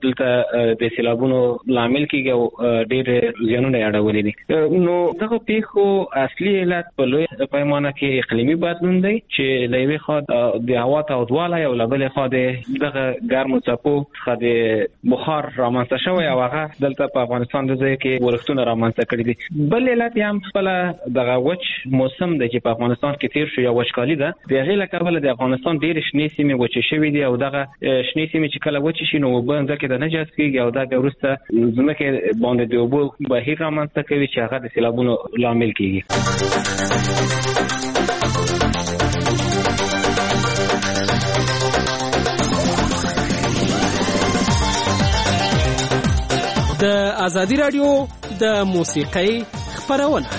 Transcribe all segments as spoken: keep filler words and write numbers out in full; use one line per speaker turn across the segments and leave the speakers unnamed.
دلته د سیلابونو لامل کیږي او ډېر زیانونه اړولې دي. نو دغه پیښو اصلي علت په لوی پیمانه کې اقلیمي بدلون دی چې له یوې خوا د هوا تودوالی او له بلې خوا د دغه ګرمو څپو څخه د بخار رامنځته شوی او هغه دلته په افغانستان د ځای کې ورښتونه رامنځته کړي دي. بل علت یې هم خپله دغه وچ موسم دی چې په افغانستان کې تیر شو یا وچکالي ده. د هغې له کبله د افغانستان ډېرې شنې سیمې وچې شوي دي او دغه شنې سیمې چې کله وچې شي نو اوبه ځمکې ته نه جذبېږي او دا بیا وروسته ځمکې باندې د اوبو بهیر رامنځته کوي چې هغه د سیلابونو لامل کیږي.
د ازادي رادیو د موسیقۍ خپرونه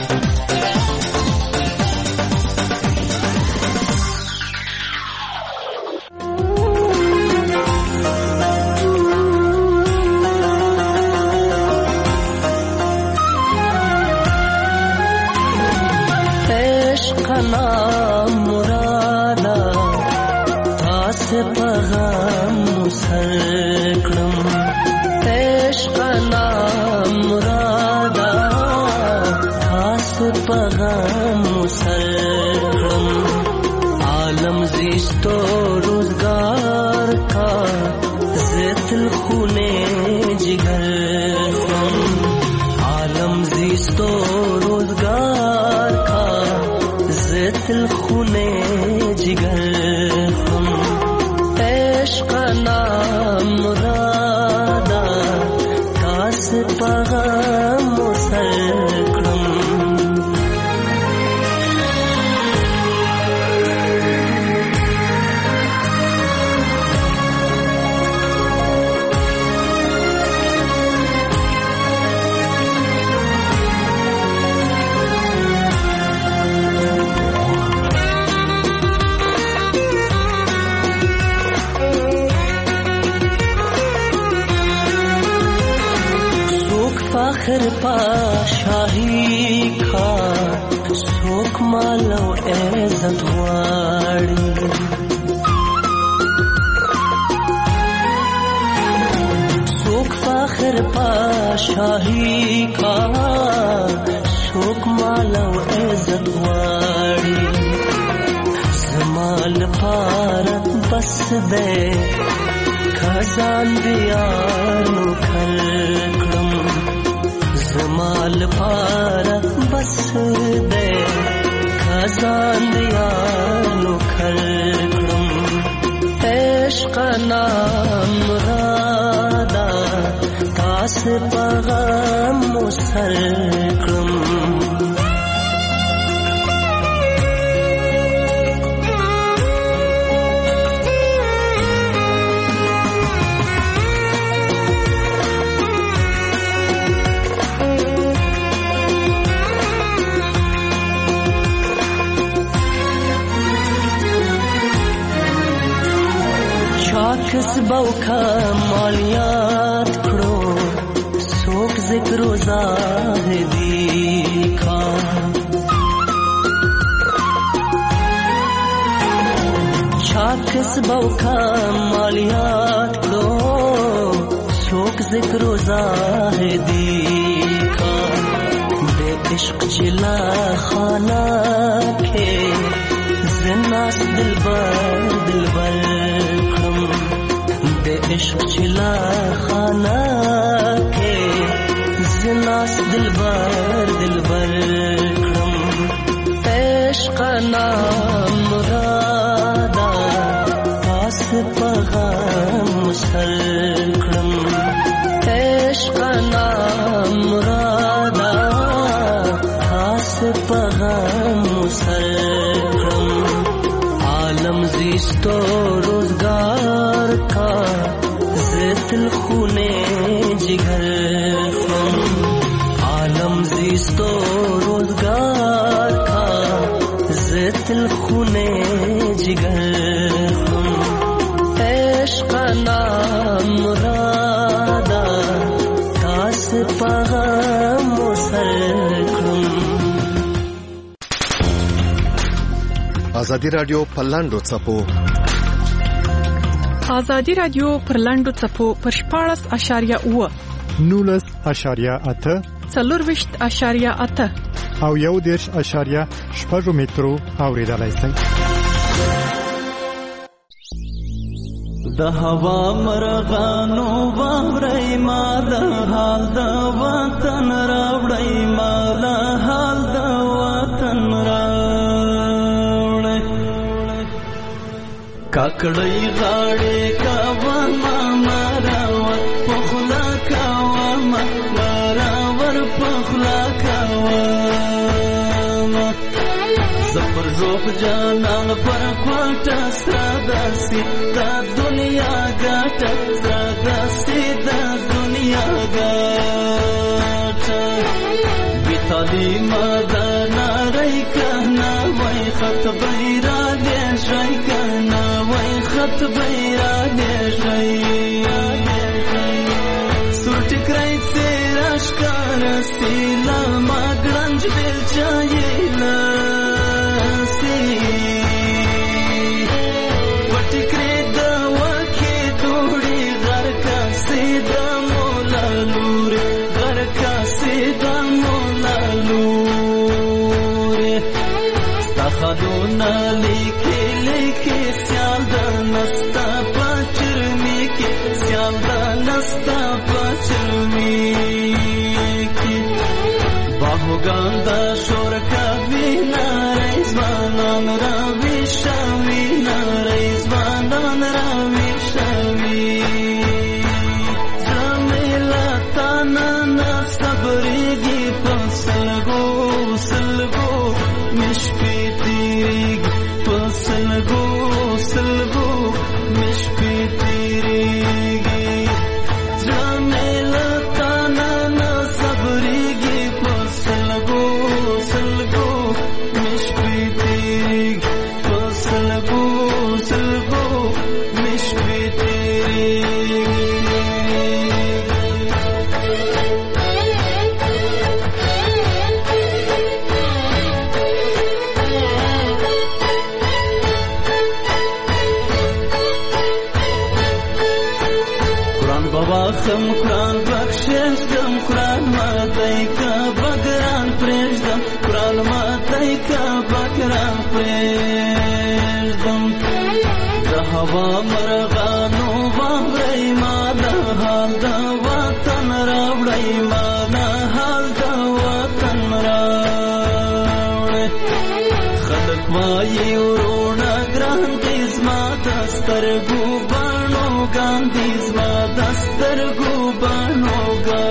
فخر پا شاهی کا سوک مالو عزت واړي سوک فخر پا شاهی کا سوک مالو عزت واړي زمال پارت بس دے خزان دیانو کھلکڑم زمال پارت بس دے خزان دیانو کھلکڑم عشق نام رادا تاس پغم مسلکڑم کسبو کا مالیات کھڑو سوک ذکر و زاہدی کا چھاک کسبو کا مالیات کھڑو سوک ذکر و زاہدی کا بے عشق چلا خانہ کے زناس دل بر دل بر عشق چلا خانہ کے زناس دل بر دل بر کرم عشق نام مرادا پاس پغام مسل کرم عشق نام مرادا پاس پغام مسل کرم عالم زیستو روزگار کا زیتل خونے جگر خم عالم زیستو روزگار کا زیتل خونے جگر خم عشق نام مرادا تاس پغم مسلکم.
ازادي رادیو په لاندو څپو آزادي رادیو پر لاندو څپو پر شپاړس اشاریه اوه
نولس اشاریه اته
څلورویشت اشاریه اته
او یو دېرش اشاریه شپږ مترو اوریدلای شئ.
د هوا مرغانو باورای مال حال د وطن راوړی مال حال د وطن راوړی کاکړی غاړې کاوه مراور پخلا کاوه مراور پخلا کاوه زفر روح جانان پر کوټه ساداسي دا دنیا ګټه ساداسي دا دنیا ګټه بیتالی مدانا رای کهنا وای خط بیرا دې شای کهنا وای خط بیرا دې شای سور ټکرای تیرا شکار سیلا ما ګرنج دل چایلا خدونا لیکي لیکي سیال د نستا پچرمی کی سیال د نستا پچرمی کی باهوګان د شور کوي نارې ځوانان را وښوي نارې ځوانان را وښوي زمیلا تانا صبرېږي په سلګو سلګو مشپې سلگو سلگو مشپی تیریگی جامیلا تانا نا صبریگی پر سلگو سلگو مشپی تیریگی پر سلگو سلگو مشپی تیریگی خم قرآن بخشش دم قرآن ماتای کا بگران پریشدم قرآن ماتای کا بگران پریشدم د هوا مرغانو باورای ما د حال د وطن راوړی ما د حال د وطن راوړی خلک وایي ورونه ګران دي زما د سترګو باڼو ګاندي زما د سترګو باڼو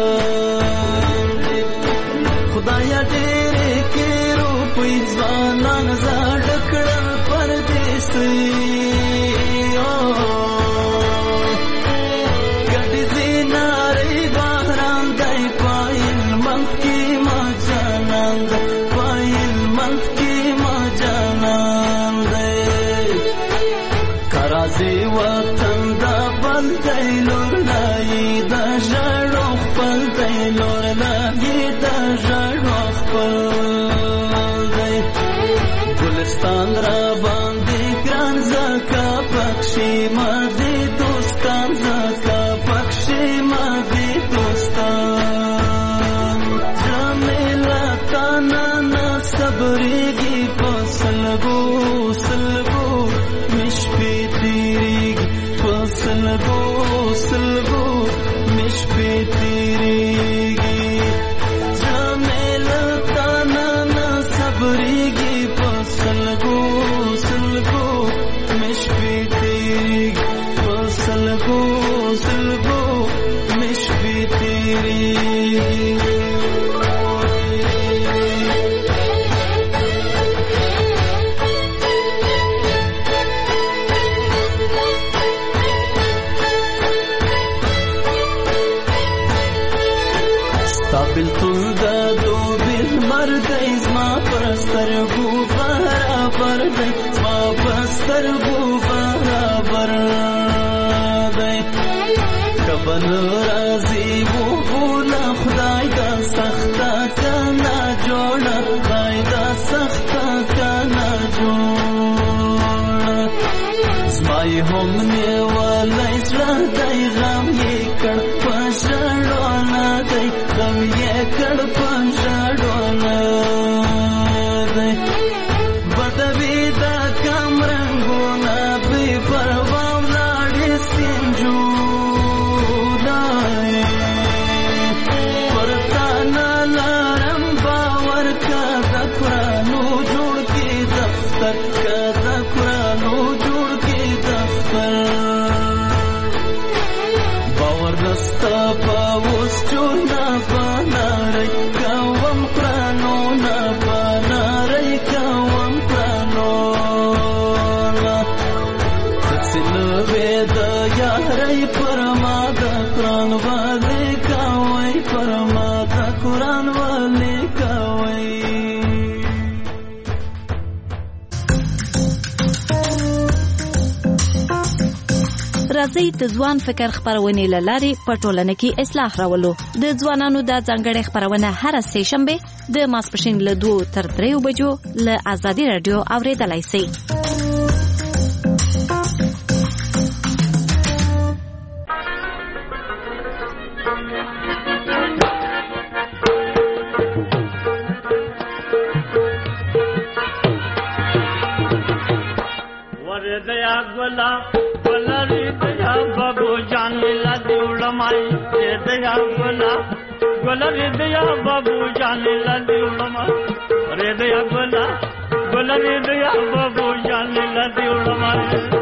ګاندي خدایا ډېرې کې روپۍ ځوانان زاړه کړل پردیسي ګډې زینارې باران دی پایل منځ کې ما جانان دی پایل منځ کې ما جانان دی کرازي وطن دا بل دی لور لای دا ژړو خپل دی لور لای دا ژړو خپل دی ګلستان را باندې ګران زکا پکشي ما دې دوستان زکا پکشي ما دې دوستان جمیلا تانا نا صبرېږي په سلګو سلګو مشپې تیریږي په سلګو سلګو مشپې تیریږي جمیلا تانا نا صبرېږي په سلګو سلګو مشپې تیریږي په سلګو سلګو مشپې تیریږي بلتون دا دو بیل مردی زما پرسترگو برابر دی زما پرسترگو برابر دی کبل رازی و بولا خدای دا سختا کنا جوڑا خدای دا سختا کنا جوڑا زمای هم نیوال دی غم یې کړ په ژړو نه دی غم یې کړ په ژړو نه دی بدوي دا کم رنګونه بې پروا ولاړې سینجونای پر تا نه لرم باور که د قرانو جوړ کې دفتر که د قرانو جوړ کې دفتر باور نستا په اوس چونه بنارئ کوم قرانو نه بنارئ کوم قرانو سلوې د یارۍ پر ما د قران والي کوي پر ما د قران والي کوي
راځي د ځوان فکر خبرونه لاري په ټولنه کې اصلاح راولو د ځوانانو د ځانګړي خبرونه هر سه شنبه د ماسپښین له دوه تر درې بجو له ازادي رادیو اوریدلای شئ
दया गोला गोला रे दया बाबू जान ला दिउलमाई रे दया गोला गोला रे दया बाबू जान ला दिउलमाई रे दया गोला गोला रे दया बाबू जान ला दिउलमाई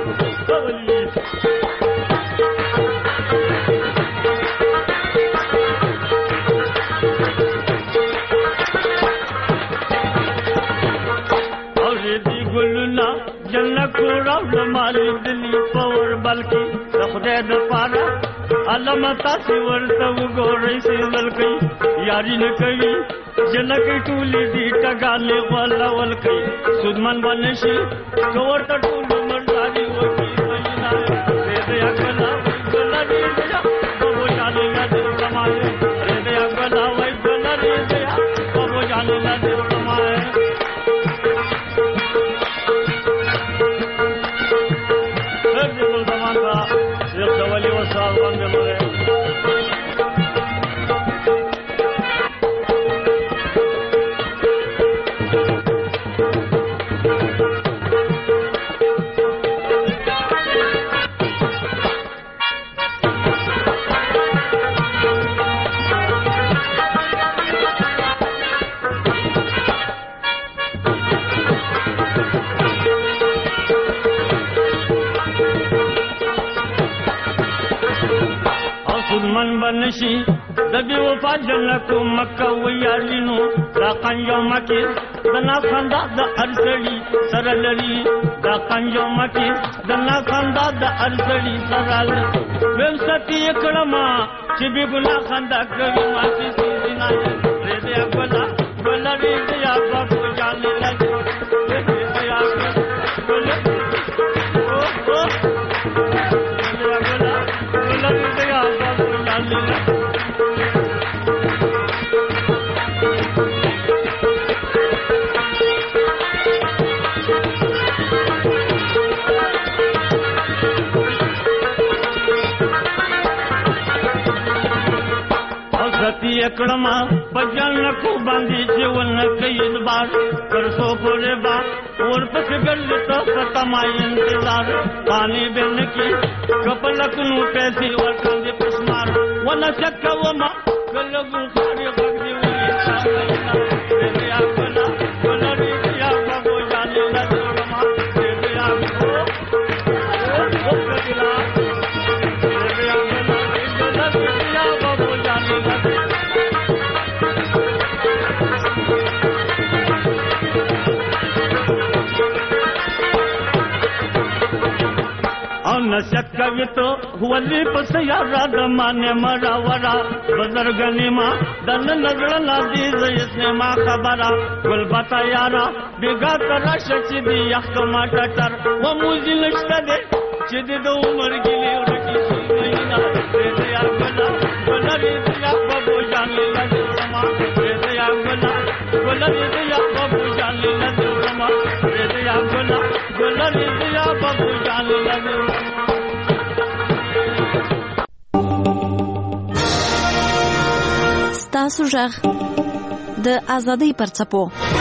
और दी गुलना जन्नत राव माली दिली पवर बल्कि खुदा द पारा अलमता सी वर्ता गोरे से बल्कि यारी न कवी जनक टूली दी टगाले वाला वल्कि सुदमन बनशी गोवर त टूल मर्दारी वकी महीना रे दया गला गला रे दया वो जाने ना दे कमाए रे दया गला वही गला रे दया वो जाने ना दे कमाए मन बनशी दबी वफा जन्नतु मक्का वयालिनो दा कंजो मके दना खंदा द अरसली सरलली दा कंजो मके दना खंदा द अरसली सरल वेमसती एकड़मा चिबी गुना खंदा कवि मासी सीना रे दे गोला गोला रे दया बाबू जाने लगे रे दया गोला ओ ओ दया गोला गोला रे दया बाबू एकड़मा बजन को बांधी जीवन कई बार करसो बोले बा और पस गल तो पतमाई इंतजार पानी बिन की कपलक नु पैसी और कंदे पुस्मार वना चक्का वमा गलगु खारे भगदी हुई रे दया गोला गोला रे दया बाबू जाने ना जोड़मा रे दया को ओ गदिला रे दया गोला गोला रे दया बाबू जाने ना नशक कवितो हुवली पसयारा दमाने मरा वरा बजरगनी माँ दन नजर लादी जयसने माँ खबरा गुल बता यारा बिगा करा शचिदी यख माटर वो मुझे नश्ता दे चिदी दो उमर गिली उड़की सीना रे दया गोला गोला रे दया बाबू जाने लगे रमा रे दया गोला गोला रे दया बाबू जाने लगे रमा रे दया गोला गोला रे दया बाबू जाने लगे
ستاسو غږ د ازادۍ پر څپو.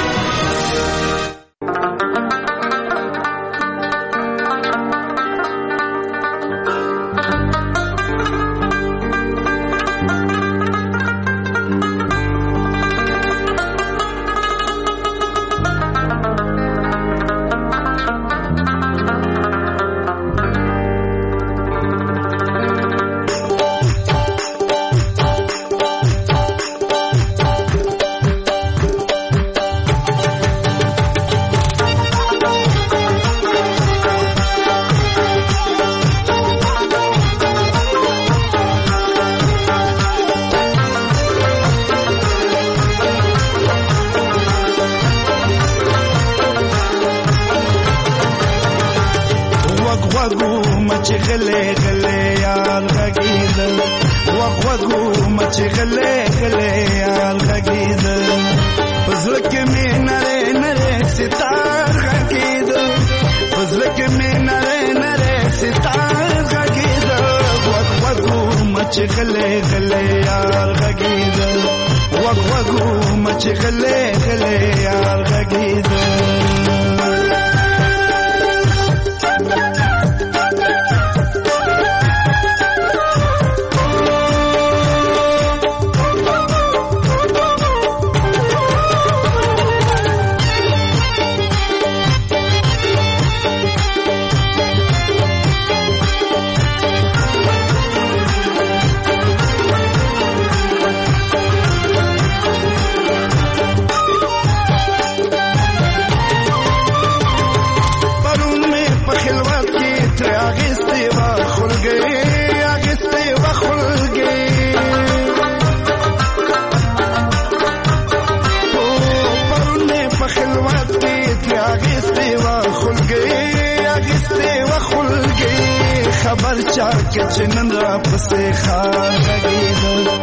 خبر چا کې چنن را پسې خار غږید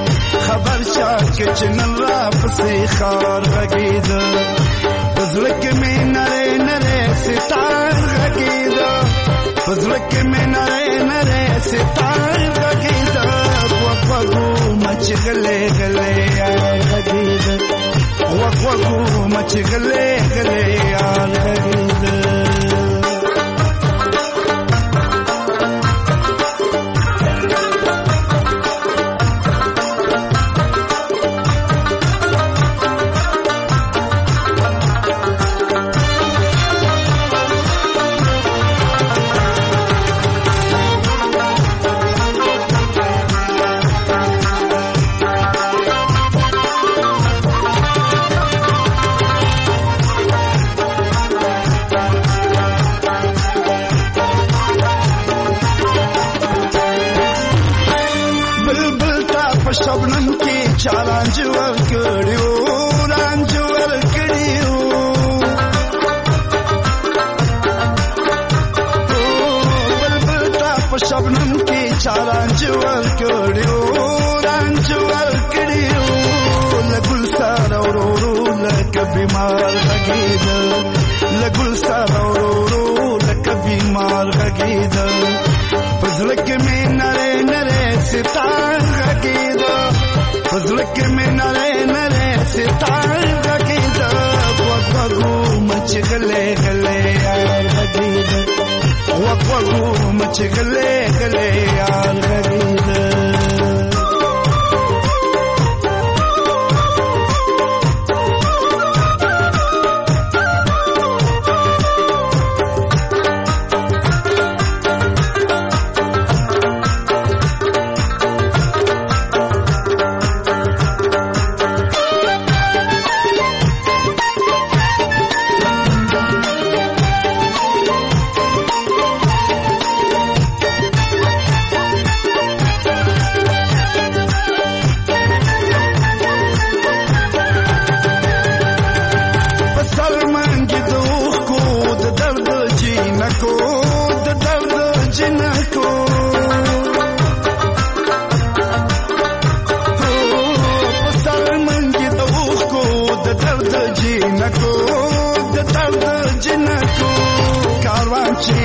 خبر چا کې چنن را پسې خار غږید پزړه کې مې نره نره ستار غږید پزړه کې مې نره نره ستار غږید وقفو مچ غلې غلې غږید وقفو مچ غلې غلې غږید. शबनम की चारांज वर कड़ियो रांज वर कड़ियो बलबल ताप शबनम की चारांज वर कड़ियो रांज वर कड़ियो लगुल सारा रो रो लक बीमार लगीद लगुल सारा रो रो लक बीमार लगीद फजलक में नरे नरे सितार लगीद फजलक में नरे नरे सितार लगीद वक़्वक़ू मच गले गले यार लगीद वक़्वक़ू मच गले गले यार लगीद.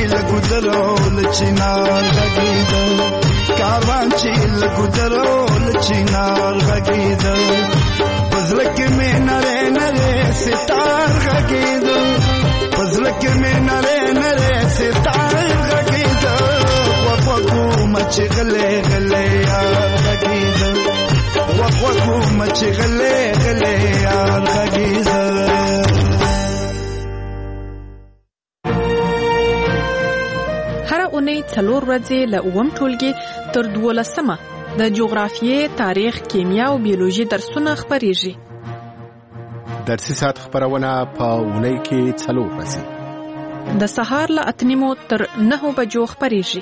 चिनार लगीद कारवां चील गुजरो چینار غږیده پزړه کې مې نری نری ستار غږیده پزړه کې مې نری نری ستار غږیده وغوږو مچ غلې غلې یار غږیده وغوږو مچ غلې غلې یار غږیده.
اونۍ څلور ورځې له اووم ټولګي تر دولسمه د جغرافیې، تاریخ، کیمیا او بیولوژي درسونه خپریږي.
درسي ساعت خبرونه په اونۍ کې څلور ورځې
د سهار له اته نیمو تر نهو بجو خپریږي.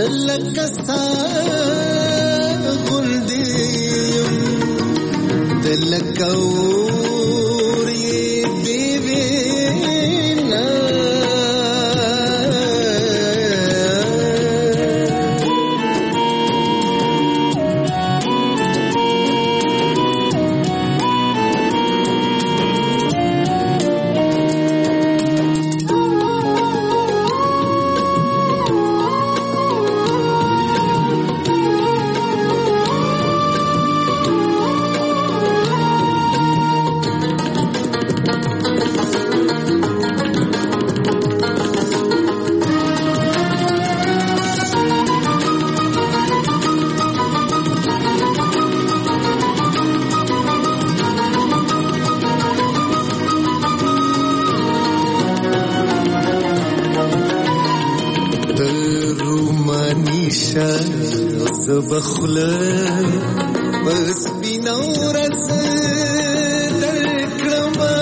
زلکستا غلدیم دلکوری بیبینا بخله بس بینورس در کرما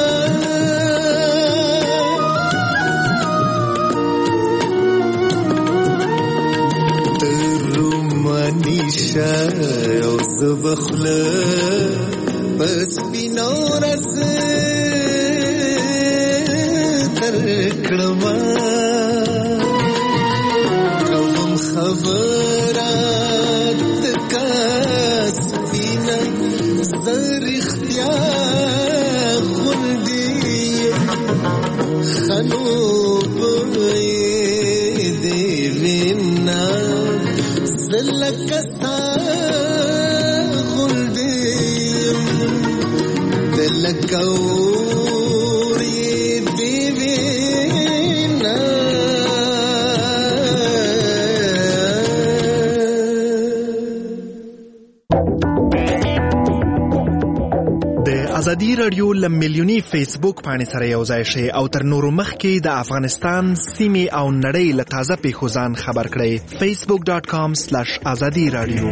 رومانیشه اوز بخله بس بینورس در کرما کوم خبرات زر اختیار خلدی خنوب دیوینا زلکستا خلدی دلکوری دیوینا
ازادي رادیو له میلیوني فیسبوک باندې سره یو ځای شي او تر نورو مخکې د افغانستان سیمې او نړۍ له تازه پیښو ځان خبر کړئ facebook dot com slash azadi radio.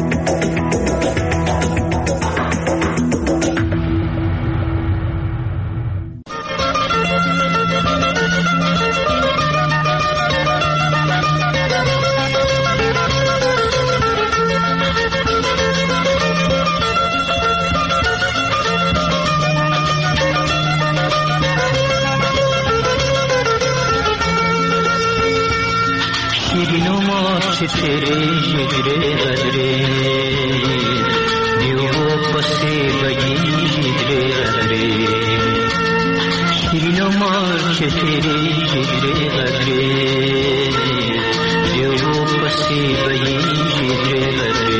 तेरे जिगरे गदरे दियो पसे बगी जिगरे गदरे शिरीनो मार्च तेरे जिगरे गदरे दियो पसे बगी जिगरे गदरे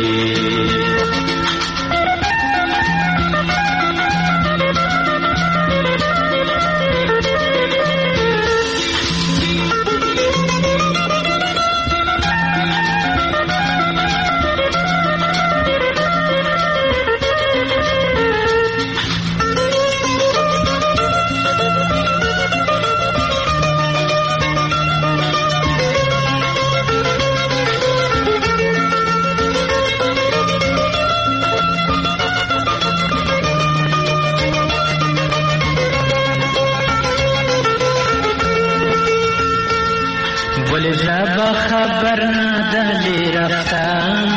خبر ندلی رفتن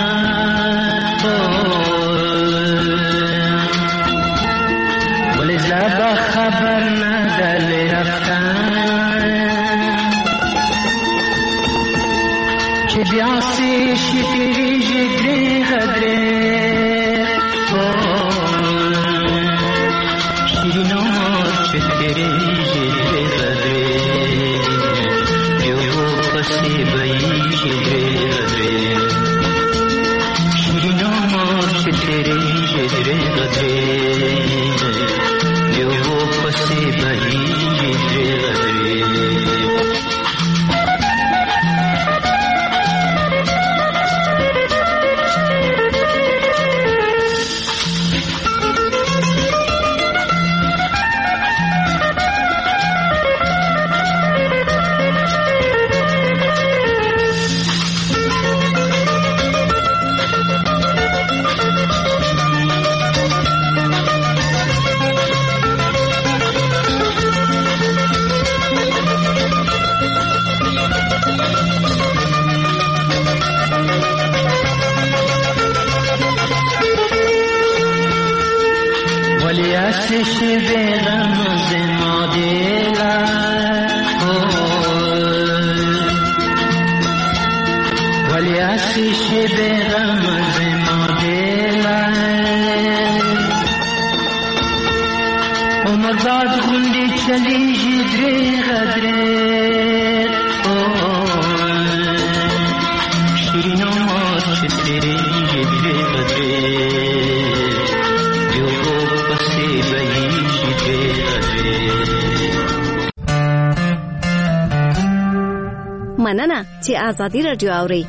ولی زبا خبر ندلی رفتن چه بیاسی شیری جگری غدره شیرینو چه تیری جگری غدره پسی بئی جگرے غدرے شیرینو مارچ تیرے جگرے غدرے جو وہ پسی بئی جگرے غدرے ولی آتش برم از ما دلای عمر بعد غندی چلی جدری غدری شیرین عمر چطری جدری غدری جو پسی بهی جدری غدری.
مننه چې آزادي رادیو اوري.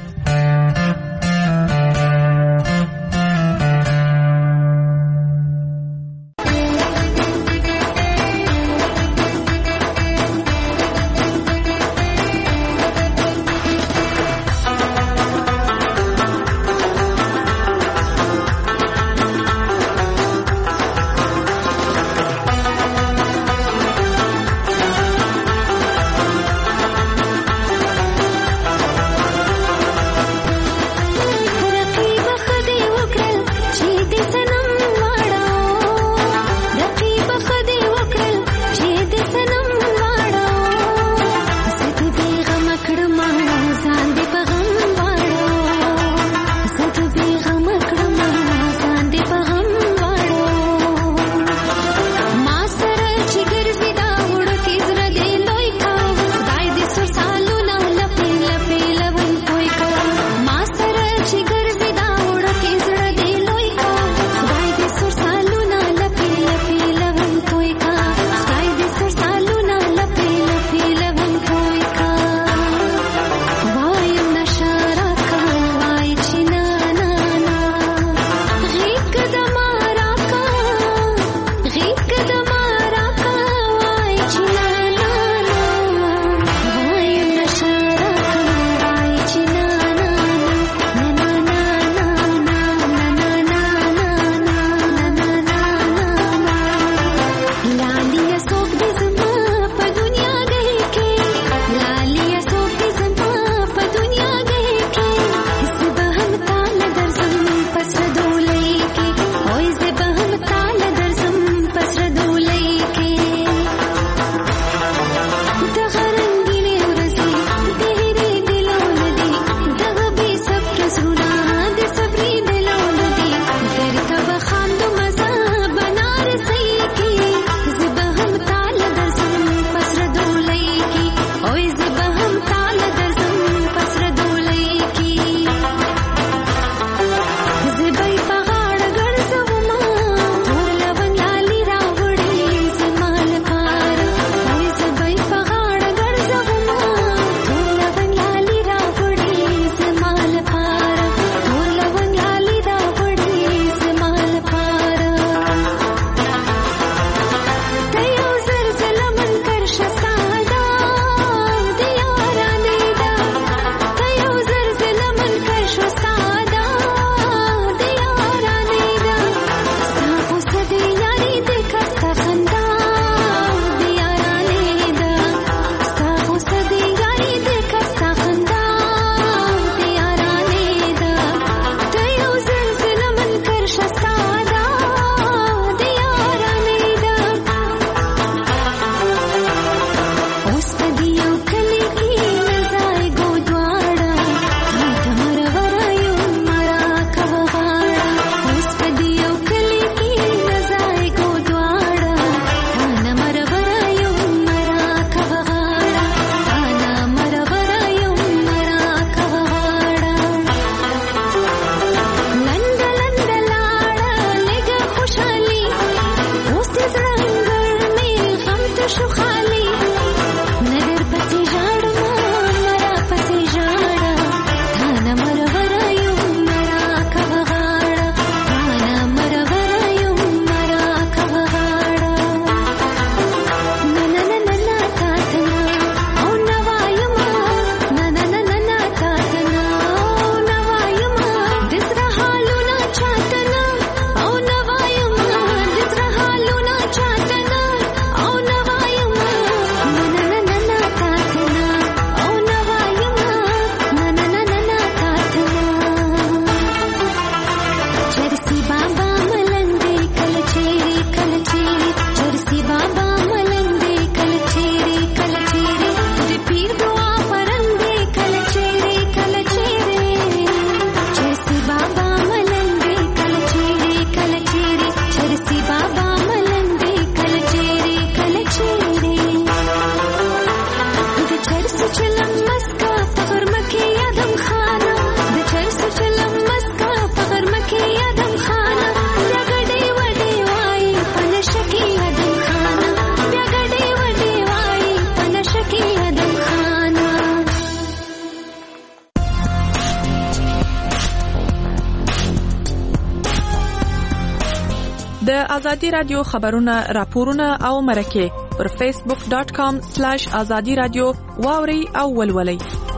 د ازادي رادیو خبرونه راپورونه او مرکه پر فیسبوک ډاٹ کام سلیش ازادي رادیو واوري او ولولئ.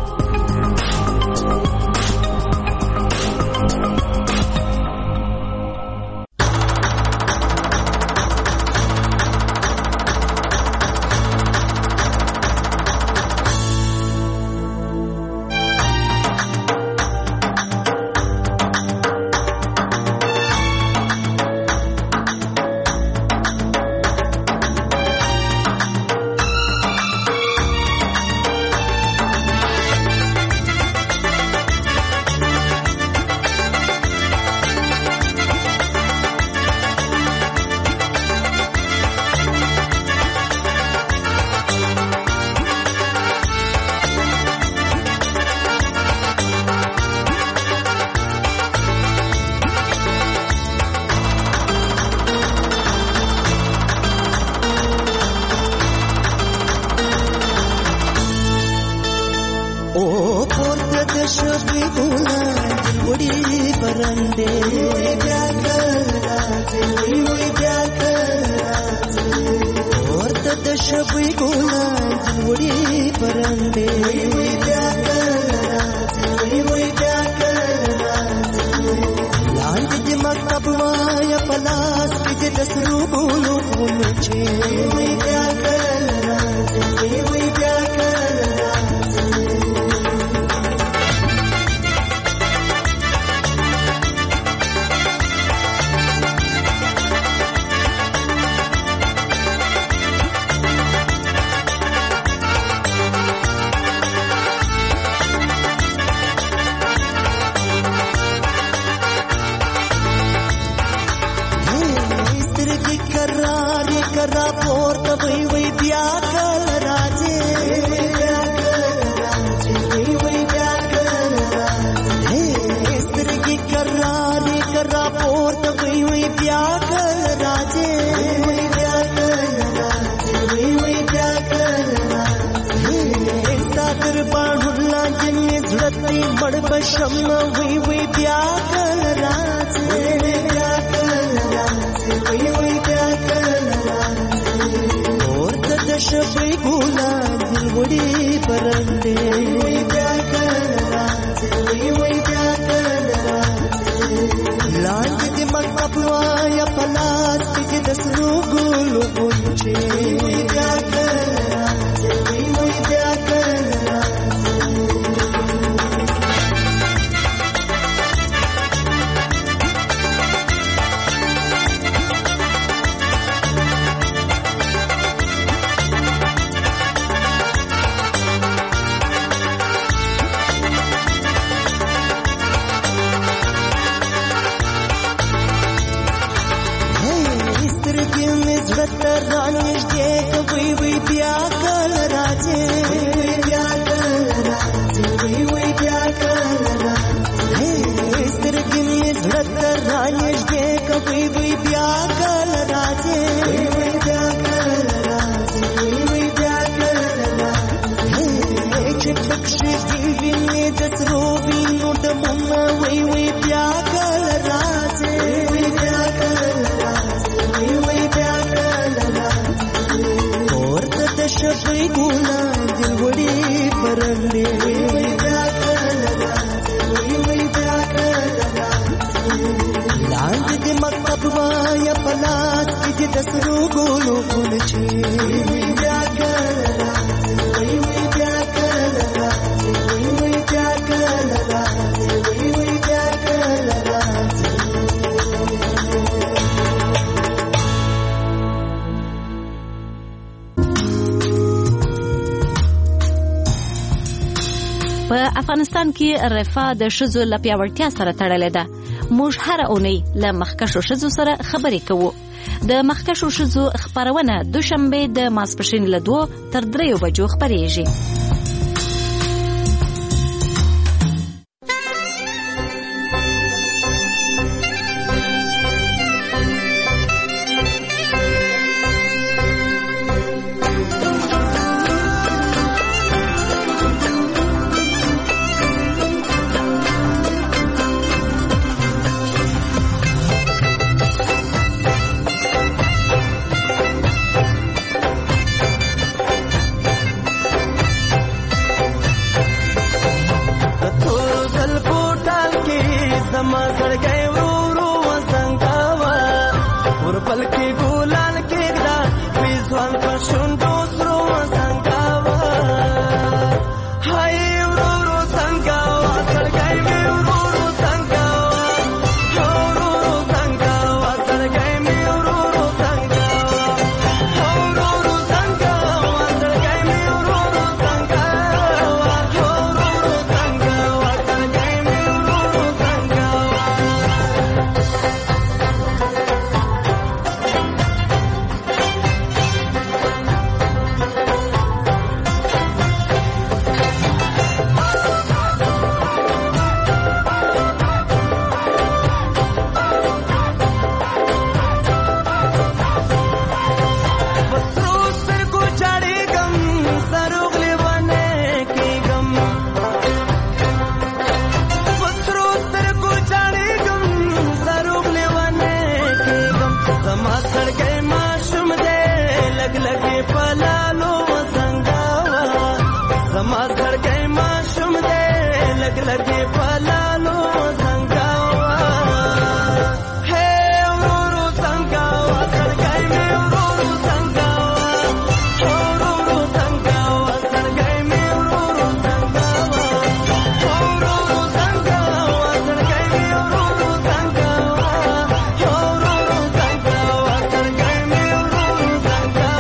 په افغانستان کې رفاه د ښځو له پیاوړتیا سره تړلې ده. موږ هره اونۍ له مخکښو ښځو سره خبرې کوو. د مخکښو ښځو خپرونه دوشنبه د ماسپښین له دوو تر دریو بجو خپریږي.
زما زړګی ورو ورو وزنګاوه وربل کې ګلان کېږده وي ځوان په شونډو سرو وزنګاوه هاي ورو ورو زنګاوه زړګی مې ورو ورو زنګاوه ورو ورو زنګاوه زړګی مې ورو ورو زنګاوه ورو ورو زنګاوه زړګی مې ورو ورو زنګاوه ورو ورو زنګاوه زړګی مې ورو ورو زنګاوه लगे पलालो संगावा हे उरू संगावा सरगाई में उरू संगावा उरू संगावा सरगाई में उरू संगावा उरू संगावा सरगाई में उरू संगावा उरू संगावा सरगाई में उरू संगावा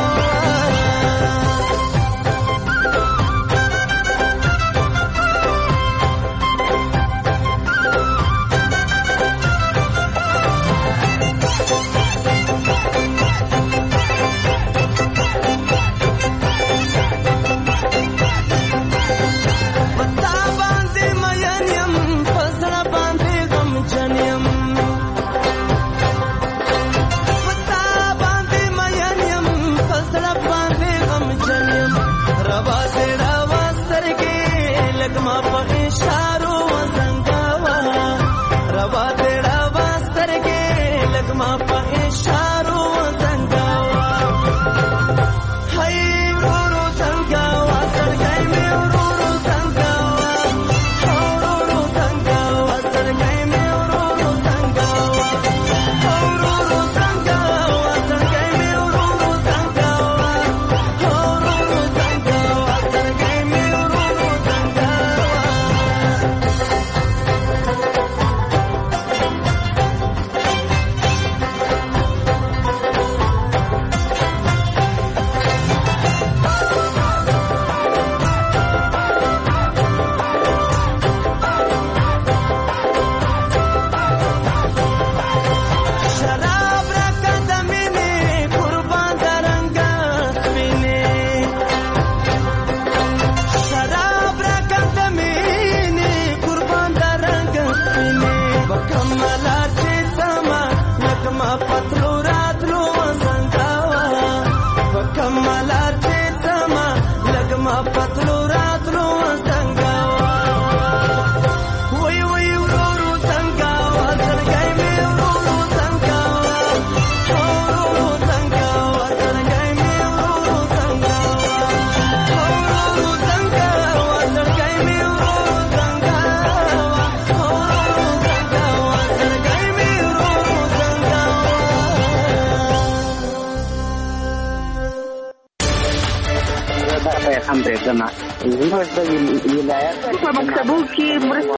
هم برېښنا زموږ د ولایت په مکتبو کې